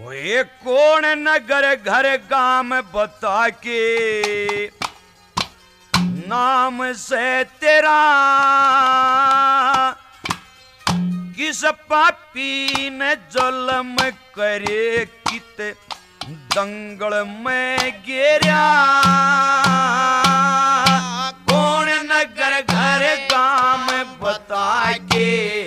ओए कौन नगर घर गाम बता के नाम से तेरा किस पापी ने जुल्म करे कित दंगल में गिरा कौन नगर घर गाम बता के